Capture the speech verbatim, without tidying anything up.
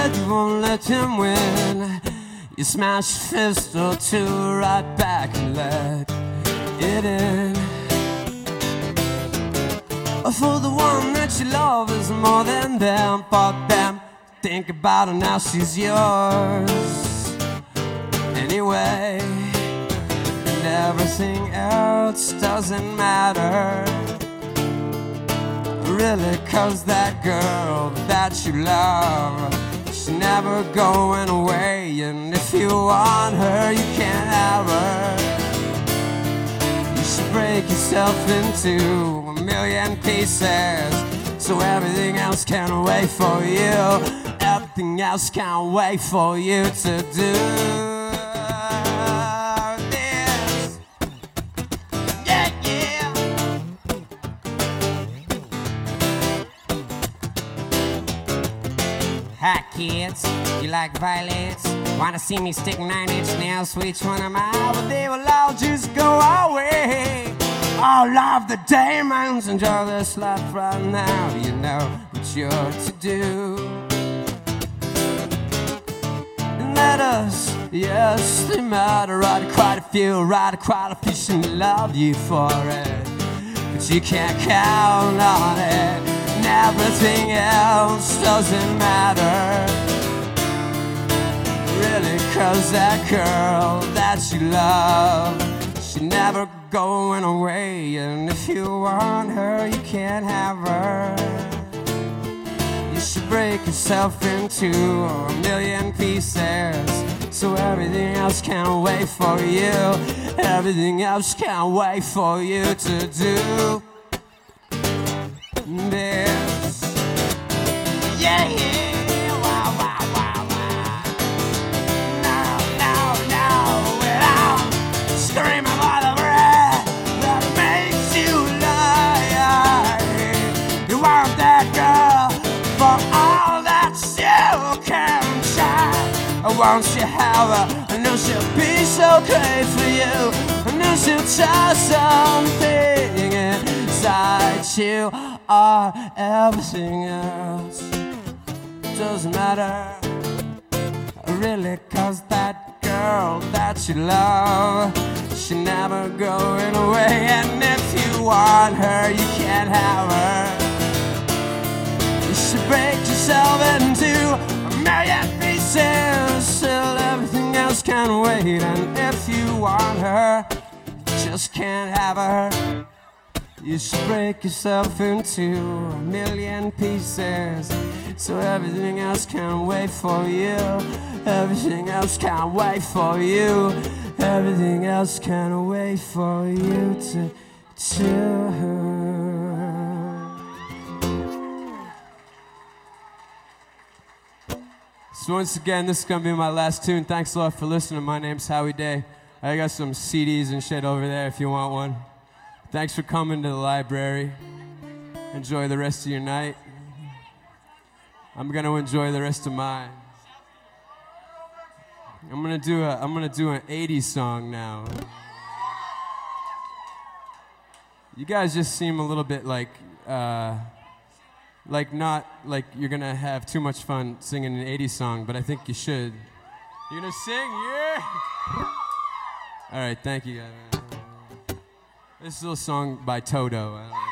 but you won't let him win. You smash a fist or two right back and let it in. For the one that you love is more than them. For them, think about her now, she's yours anyway. And everything else doesn't matter, really, 'cause that girl that you love, she's never going away. And if you want her, you can't have her. You should break yourself into a million pieces, so everything else can wait for you. Everything else can wait for you to do this. Yeah, yeah. Hi kids, you like violets? Wanna see me stick nine inch nails? Which one am I? But they will all just go away. All of the demons, enjoy this life right now. You know what you're to do. And let us, yes, they matter. Right, quite a few, right, quite a few should love you for it, but you can't count on it. And everything else doesn't matter, really, 'cause that girl that you love, she never going away. And if you want her, you can't have her. You should break yourself into a million pieces, so everything else can wait for you. Everything else can wait for you to do this. Yeah, yeah, wow, wow, wow, wow. No, no, no, without screaming by the breath that makes you lie. You want that girl for all that you can try. Won't you have her? I know she'll be so great for you. I know she'll try something inside you. Or everything else doesn't matter, really, 'cause that girl that you love, she never going away. And if you want her, you can't have her. You should break yourself into a million pieces, till everything else can wait. And if you want her, you just can't have her. You should break yourself into a million pieces, so everything else can wait for you. Everything else can wait for you. Everything else can wait for you to do. So once again, this is gonna be my last tune. Thanks a lot for listening. My name's Howie Day. I got some C Ds and shit over there if you want one. Thanks for coming to the library. Enjoy the rest of your night. I'm gonna enjoy the rest of mine. I'm gonna do a I'm gonna do an eighties song now. You guys just seem a little bit like uh, like not like you're gonna have too much fun singing an eighties song, but I think you should. You're gonna sing, yeah. All right, thank you guys. This is a little song by Toto.